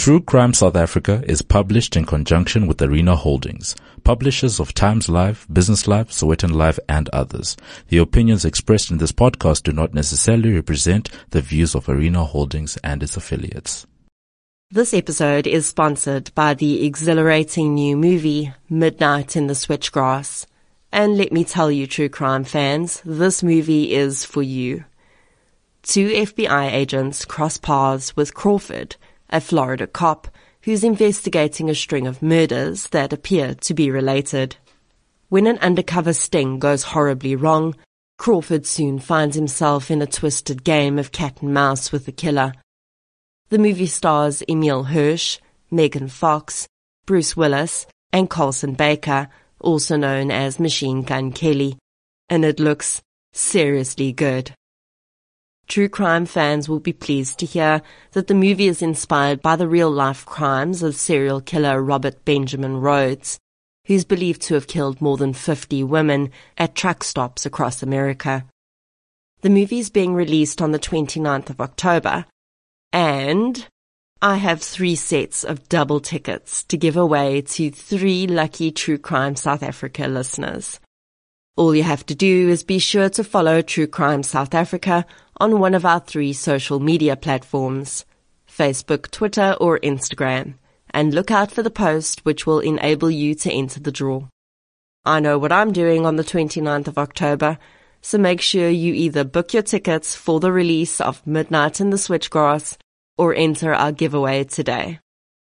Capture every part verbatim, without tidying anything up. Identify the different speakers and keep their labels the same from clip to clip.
Speaker 1: True Crime South Africa is published in conjunction with Arena Holdings, publishers of Times Live, Business Live, Sowetan Live, and others. The opinions expressed in this podcast do not necessarily represent the views of Arena Holdings and its affiliates.
Speaker 2: This episode is sponsored by the exhilarating new movie, Midnight in the Switchgrass. And let me tell you, true crime fans, this movie is for you. Two F B I agents cross paths with Crawford, a Florida cop who's investigating a string of murders that appear to be related. When an undercover sting goes horribly wrong, Crawford soon finds himself in a twisted game of cat and mouse with the killer. The movie stars Emile Hirsch, Megan Fox, Bruce Willis, and Colson Baker, also known as Machine Gun Kelly, and it looks seriously good. True crime fans will be pleased to hear that the movie is inspired by the real-life crimes of serial killer Robert Benjamin Rhodes, who's believed to have killed more than fifty women at truck stops across America. The movie is being released on the twenty-ninth of October, and I have three sets of double tickets to give away to three lucky True Crime South Africa listeners. All you have to do is be sure to follow True Crime South Africa on one of our three social media platforms, Facebook, Twitter, or Instagram, and look out for the post which will enable you to enter the draw. I know what I'm doing on the twenty-ninth of October, so make sure you either book your tickets for the release of Midnight in the Switchgrass or enter our giveaway today.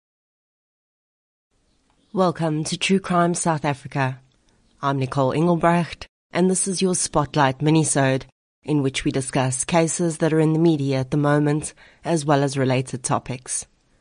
Speaker 2: Welcome to True Crime South Africa. I'm Nicole Engelbrecht, and this is your Spotlight minisode, in which we discuss cases that are in the media at the moment, as well as related topics.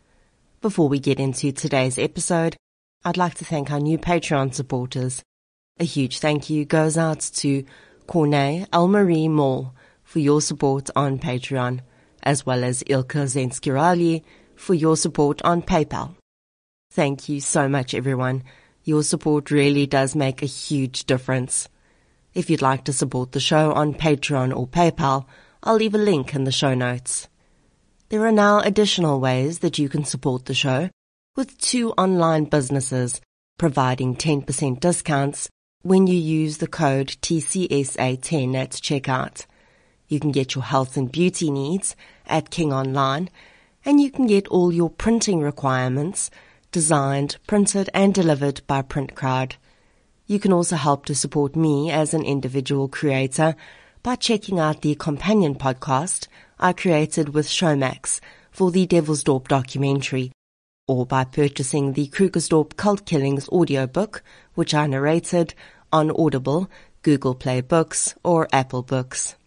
Speaker 2: Before we get into today's episode, I'd like to thank our new Patreon supporters. A huge thank you goes out to Corne Elmarie Moll for your support on Patreon, as well as Ilka Zenskirali for your support on PayPal. Thank you so much, everyone. Your support really does make a huge difference. If you'd like to support the show on Patreon or PayPal, I'll leave a link in the show notes. There are now additional ways that you can support the show, with two online businesses providing ten percent discounts when you use the code T C S A ten at checkout. You can get your health and beauty needs at King Online, and you can get all your printing requirements designed, printed, and delivered by PrintCrowd. You can also help to support me as an individual creator by checking out the companion podcast I created with Showmax for the Devilsdorp documentary, or by purchasing the Krugersdorp Cult Killings audiobook, which I narrated on Audible, Google Play Books, or Apple Books.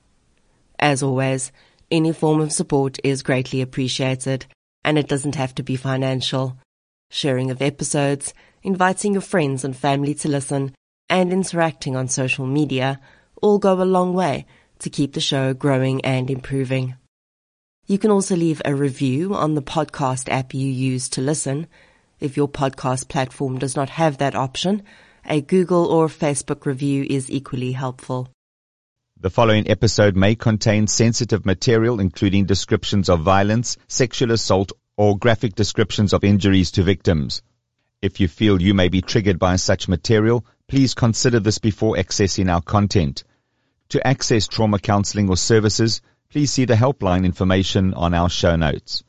Speaker 2: As always, any form of support is greatly appreciated, and it doesn't have to be financial. Sharing of episodes, inviting your friends and family to listen, and interacting on social media all go a long way to keep the show growing and improving. You can also leave a review on the podcast app you use to listen. If your podcast platform does not have that option, a Google or Facebook review is equally helpful.
Speaker 3: The following episode may contain sensitive material, including descriptions of violence, sexual assault, or graphic descriptions of injuries to victims. If you feel you may be triggered by such material, please consider this before accessing our content. To access trauma counseling or services, please see the helpline information on our show notes.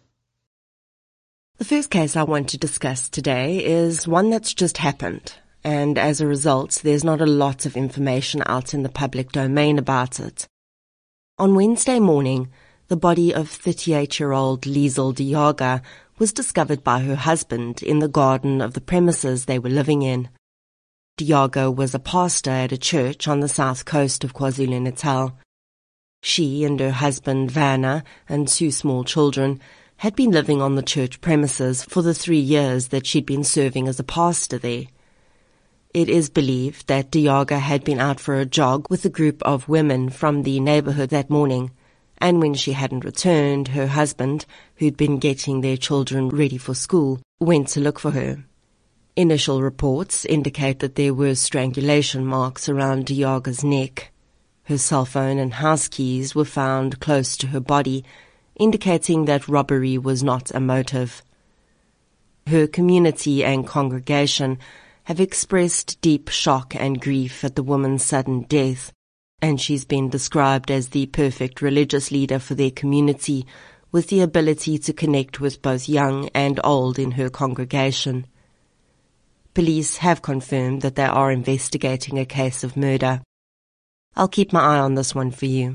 Speaker 2: The first case I want to discuss today is one that's just happened, and as a result, there's not a lot of information out in the public domain about it. On Wednesday morning, the body of thirty-eight-year-old Liesl Diaga was discovered by her husband in the garden of the premises they were living in. Diaga was a pastor at a church on the south coast of KwaZulu-Natal. She and her husband Vanna and two small children had been living on the church premises for the three years that she'd been serving as a pastor there. It is believed that Diaga had been out for a jog with a group of women from the neighborhood that morning, and when she hadn't returned, her husband, who'd been getting their children ready for school, went to look for her. Initial reports indicate that there were strangulation marks around Diaga's neck. Her cell phone and house keys were found close to her body, indicating that robbery was not a motive. her community and congregation have expressed deep shock and grief at the woman's sudden death, and she's been described as the perfect religious leader for their community, with the ability to connect with both young and old in her congregation. Police have confirmed that they are investigating a case of murder. I'll keep my eye on this one for you.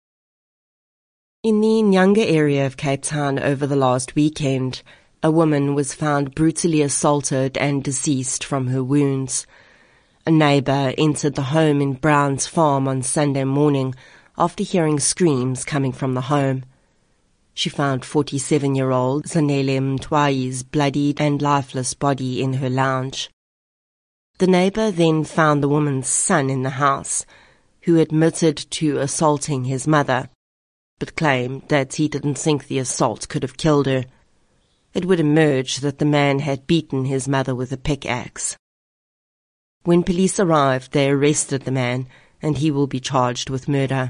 Speaker 2: In the Nyanga area of Cape Town over the last weekend, a woman was found brutally assaulted and deceased from her wounds. A neighbour entered the home in Brown's Farm on Sunday morning after hearing screams coming from the home. She found forty-seven-year-old Zanele Mtwai's bloodied and lifeless body in her lounge. The neighbour then found the woman's son in the house, who admitted to assaulting his mother, but claimed that he didn't think the assault could have killed her. It would emerge that the man had beaten his mother with a pickaxe. When police arrived, they arrested the man, and he will be charged with murder.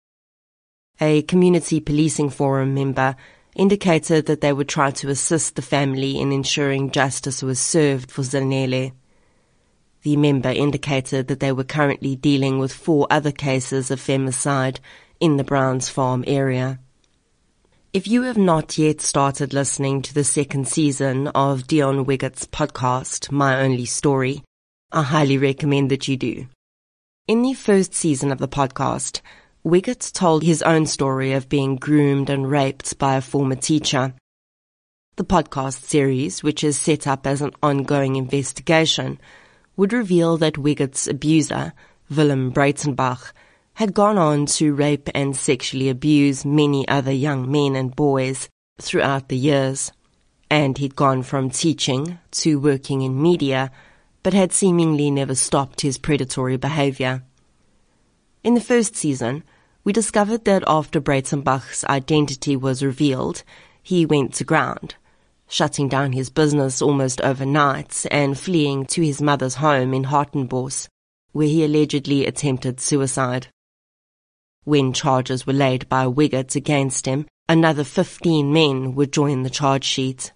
Speaker 2: A community policing forum member indicated that they would try to assist the family in ensuring justice was served for Zanele. The member indicated that they were currently dealing with four other cases of femicide in the Browns Farm area. If you have not yet started listening to the second season of Dion Wiggett's podcast, My Only Story, I highly recommend that you do. In the first season of the podcast, Wiggett told his own story of being groomed and raped by a former teacher. The podcast series, which is set up as an ongoing investigation, would reveal that Wiggett's abuser, Willem Breitenbach, had gone on to rape and sexually abuse many other young men and boys throughout the years, and he'd gone from teaching to working in media, but had seemingly never stopped his predatory behavior. In the first season, we discovered that after Breitenbach's identity was revealed, he went to ground, shutting down his business almost overnight and fleeing to his mother's home in Hartenbos, where he allegedly attempted suicide. When charges were laid by Wiggett against him, another fifteen men would join the charge sheet.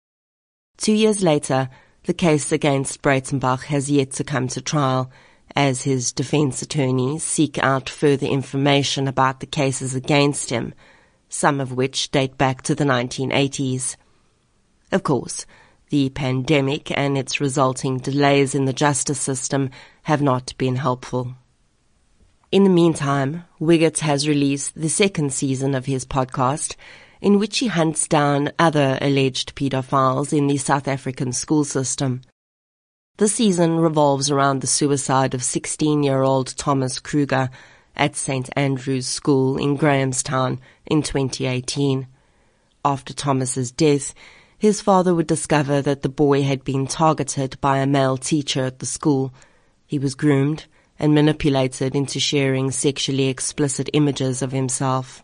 Speaker 2: Two years later, the case against Breitenbach has yet to come to trial, as his defense attorneys seek out further information about the cases against him, some of which date back to the nineteen eighties. Of course, the pandemic and its resulting delays in the justice system have not been helpful. In the meantime, Wiggett has released the second season of his podcast, in which he hunts down other alleged pedophiles in the South African school system. The season revolves around the suicide of sixteen-year-old Thomas Kruger at Saint Andrew's School in Grahamstown in twenty eighteen. After Thomas's death, his father would discover that the boy had been targeted by a male teacher at the school. He was groomed and manipulated into sharing sexually explicit images of himself.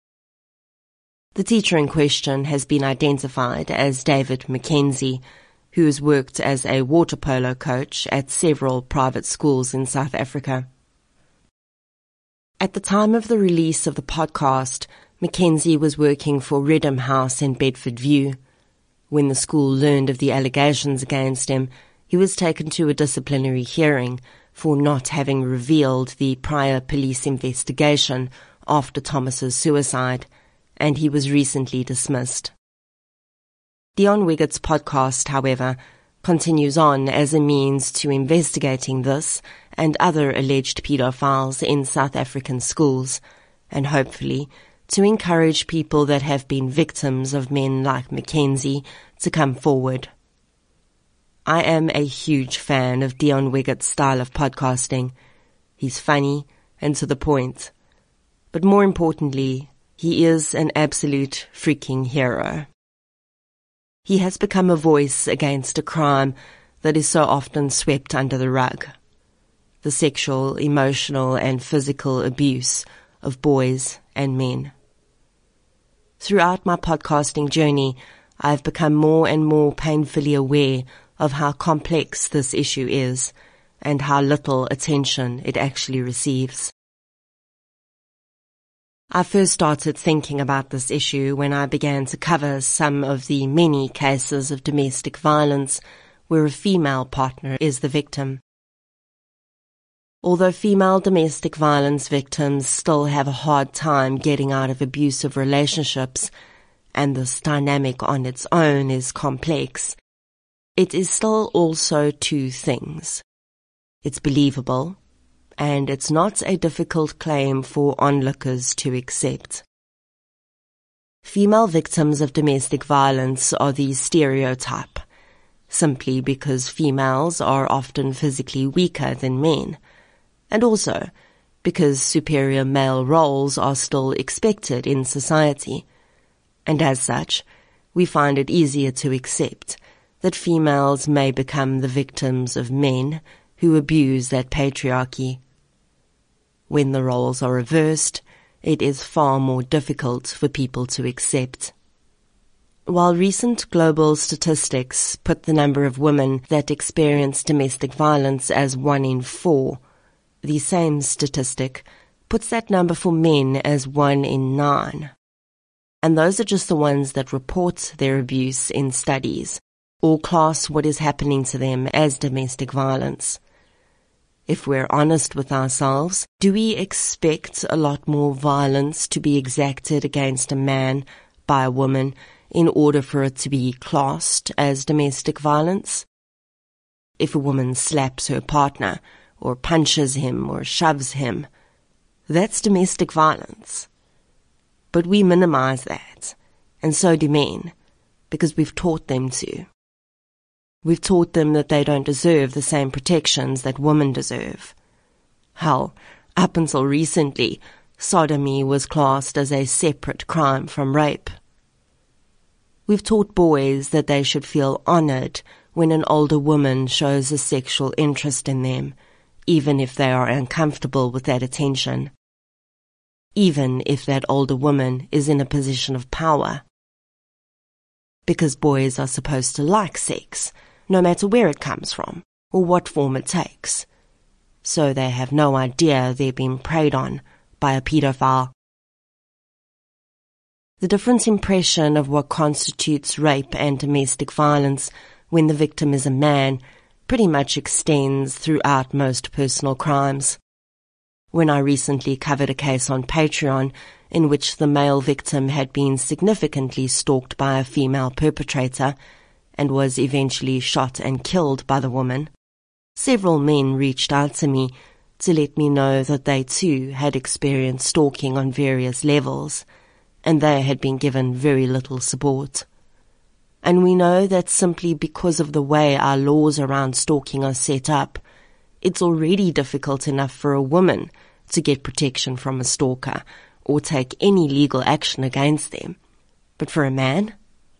Speaker 2: The teacher in question has been identified as David McKenzie, who has worked as a water polo coach at several private schools in South Africa. At the time of the release of the podcast, McKenzie was working for Redham House in Bedford View. When the school learned of the allegations against him, he was taken to a disciplinary hearing for not having revealed the prior police investigation after Thomas's suicide, and he was recently dismissed. Dion Wiggett's podcast, however, continues on as a means to investigating this and other alleged pedophiles in South African schools, and hopefully to encourage people that have been victims of men like Mackenzie to come forward. I am a huge fan of Dion Wiggett's style of podcasting. He's funny and to the point. But more importantly, he is an absolute freaking hero. He has become a voice against a crime that is so often swept under the rug: the sexual, emotional, and physical abuse of boys and men. Throughout my podcasting journey, I have become more and more painfully aware of how complex this issue is and how little attention it actually receives. I first started thinking about this issue when I began to cover some of the many cases of domestic violence where a female partner is the victim. Although female domestic violence victims still have a hard time getting out of abusive relationships, and this dynamic on its own is complex, it is still also two things. It's believable, and it's not a difficult claim for onlookers to accept. Female victims of domestic violence are the stereotype, simply because females are often physically weaker than men, and also because superior male roles are still expected in society, and as such, we find it easier to accept that females may become the victims of men who abuse that patriarchy. When the roles are reversed, it is far more difficult for people to accept. While recent global statistics put the number of women that experience domestic violence as one in four, the same statistic puts that number for men as one in nine. And those are just the ones that report their abuse in studies or class what is happening to them as domestic violence. If we're honest with ourselves, do we expect a lot more violence to be exacted against a man by a woman in order for it to be classed as domestic violence? If a woman slaps her partner, or punches him, or shoves him, that's domestic violence. But we minimize that, and so do men, because we've taught them to. We've taught them that they don't deserve the same protections that women deserve. Hell, up until recently, sodomy was classed as a separate crime from rape. We've taught boys that they should feel honored when an older woman shows a sexual interest in them, even if they are uncomfortable with that attention. Even if that older woman is in a position of power. Because boys are supposed to like sex, no matter where it comes from, or what form it takes. So they have no idea they're being preyed on by a pedophile. The different impression of what constitutes rape and domestic violence when the victim is a man pretty much extends throughout most personal crimes. When I recently covered a case on Patreon in which the male victim had been significantly stalked by a female perpetrator and was eventually shot and killed by the woman, several men reached out to me to let me know that they too had experienced stalking on various levels, and they had been given very little support. And we know that simply because of the way our laws around stalking are set up, it's already difficult enough for a woman to get protection from a stalker or take any legal action against them. But for a man?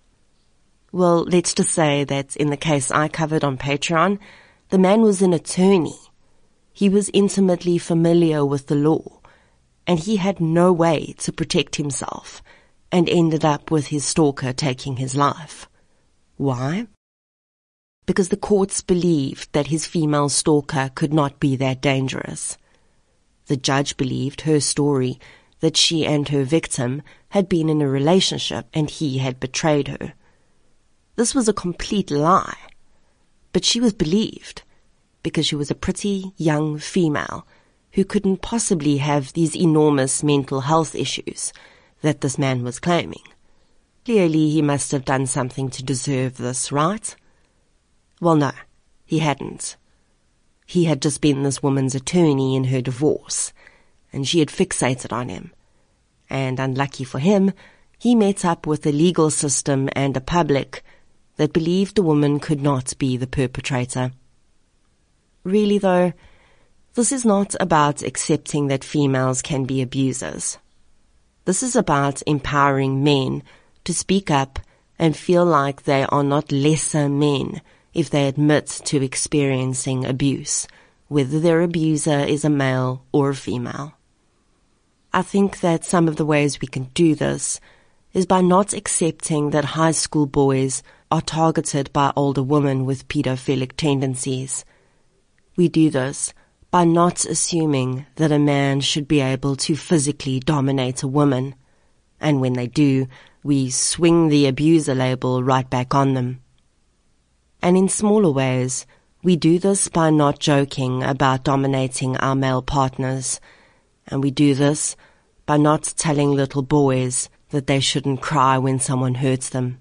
Speaker 2: Well, let's just say that in the case I covered on Patreon, the man was an attorney. He was intimately familiar with the law, and he had no way to protect himself, and ended up with his stalker taking his life. Why? Because the courts believed that his female stalker could not be that dangerous. The judge believed her story that she and her victim had been in a relationship and he had betrayed her. This was a complete lie, but she was believed because she was a pretty young female who couldn't possibly have these enormous mental health issues that this man was claiming. Clearly he must have done something to deserve this, right? Well, no, he hadn't. He had just been this woman's attorney in her divorce, and she had fixated on him. And unlucky for him, he met up with a legal system and a public that believed the woman could not be the perpetrator. Really though, this is not about accepting that females can be abusers. This is about empowering men to speak up and feel like they are not lesser men if they admit to experiencing abuse, whether their abuser is a male or a female. I think that some of the ways we can do this is by not accepting that high school boys are targeted by older women with pedophilic tendencies. We do this by not assuming that a man should be able to physically dominate a woman, and when they do, we swing the abuser label right back on them. And in smaller ways, we do this by not joking about dominating our male partners, and we do this by not telling little boys that they shouldn't cry when someone hurts them.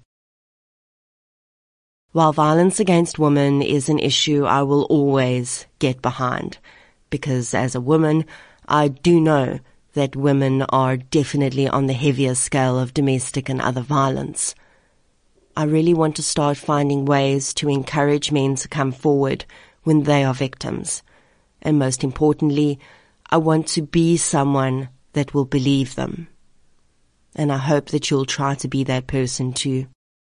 Speaker 2: While violence against women is an issue I will always get behind, because as a woman, I do know that women are definitely on the heavier scale of domestic and other violence. I really want to start finding ways to encourage men to come forward when they are victims. And most importantly, I want to be someone that will believe them. And I hope that you'll try to be that person too.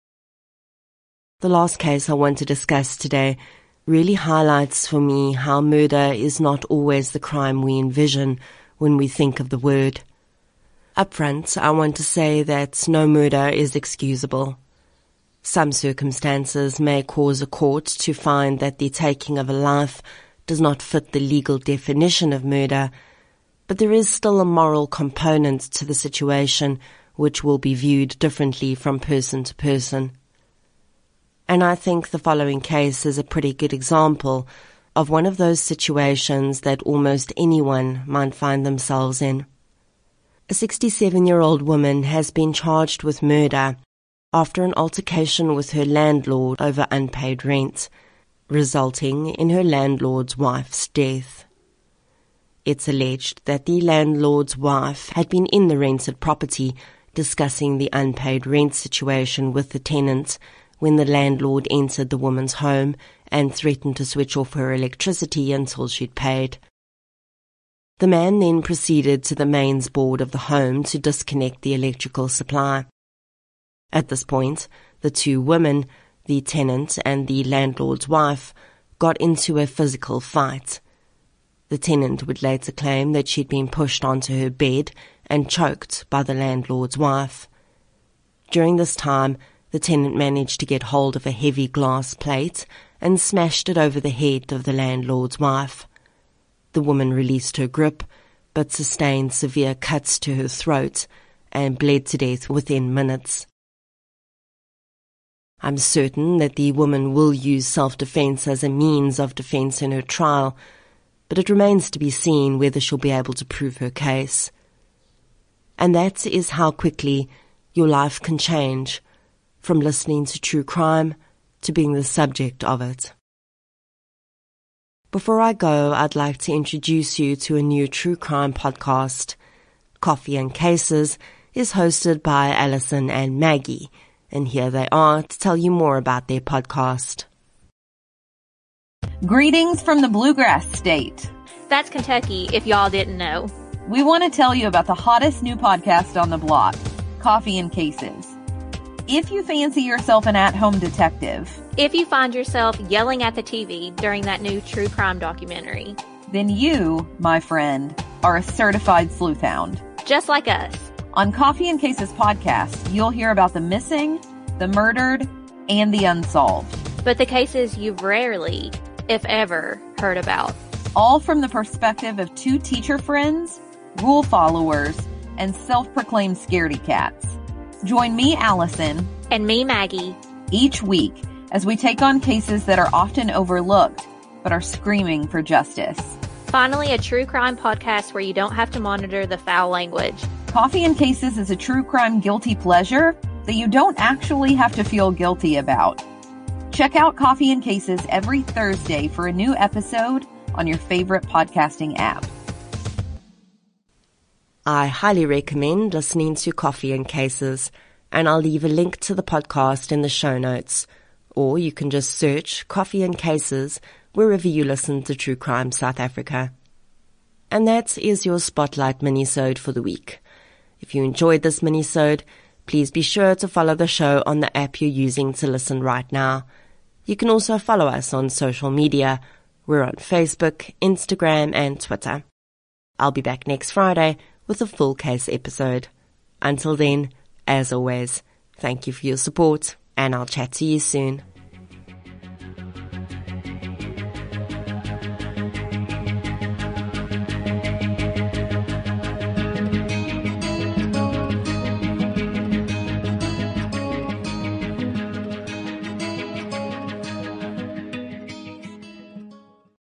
Speaker 2: The last case I want to discuss today really highlights for me how murder is not always the crime we envision when we think of the word. Up front, I want to say that no murder is excusable. Some circumstances may cause a court to find that the taking of a life does not fit the legal definition of murder, but there is still a moral component to the situation which will be viewed differently from person to person. And I think the following case is a pretty good example of one of those situations that almost anyone might find themselves in. A sixty-seven-year-old woman has been charged with murder after an altercation with her landlord over unpaid rent, resulting in her landlord's wife's death. It's alleged that the landlord's wife had been in the rented property discussing the unpaid rent situation with the tenant when the landlord entered the woman's home and threatened to switch off her electricity until she'd paid. The man then proceeded to the mains board of the home to disconnect the electrical supply. At this point, the two women, the tenant and the landlord's wife, got into a physical fight. The tenant would later claim that she'd been pushed onto her bed and choked by the landlord's wife. During this time, the tenant managed to get hold of a heavy glass plate and smashed it over the head of the landlord's wife. The woman released her grip, but sustained severe cuts to her throat and bled to death within minutes. I'm certain that the woman will use self-defense as a means of defense in her trial, but it remains to be seen whether she'll be able to prove her case. And that is how quickly your life can change, from listening to true crime to being the subject of it. Before I go, I'd like to introduce you to a new true crime podcast. Coffee and Cases is hosted by Alison and Maggie, and here they are to tell you more about their podcast.
Speaker 4: Greetings from the Bluegrass State.
Speaker 5: That's Kentucky, if y'all didn't know.
Speaker 4: We want to tell you about the hottest new podcast on the block, Coffee and Cases. If you fancy yourself an at-home detective,
Speaker 5: If you find yourself yelling at the T V during that new true crime documentary,
Speaker 4: then you, my friend, are a certified sleuth hound.
Speaker 5: just like us.
Speaker 4: On Coffee and Cases podcast, you'll hear about the missing, the murdered, and the unsolved.
Speaker 5: But the cases you've rarely, if ever, heard about.
Speaker 4: All from the perspective of two teacher friends, rule followers, and self-proclaimed scaredy cats. Join me, Allison,
Speaker 5: And me, Maggie.
Speaker 4: each week as we take on cases that are often overlooked but are screaming for justice.
Speaker 5: Finally, a true crime podcast where you don't have to monitor the foul language.
Speaker 4: Coffee and Cases is a true crime guilty pleasure that you don't actually have to feel guilty about. Check out Coffee and Cases every Thursday for a new episode on your favorite podcasting app.
Speaker 2: I highly recommend listening to Coffee and Cases, and I'll leave a link to the podcast in the show notes. Or you can just search Coffee and Cases wherever you listen to True Crime South Africa. And that is your Spotlight minisode for the week. If you enjoyed this minisode, please be sure to follow the show on the app you're using to listen right now. You can also follow us on social media. We're on Facebook, Instagram, and Twitter. I'll be back next Friday with a full case episode. Until then, as always, thank you for your support, and I'll chat to you soon.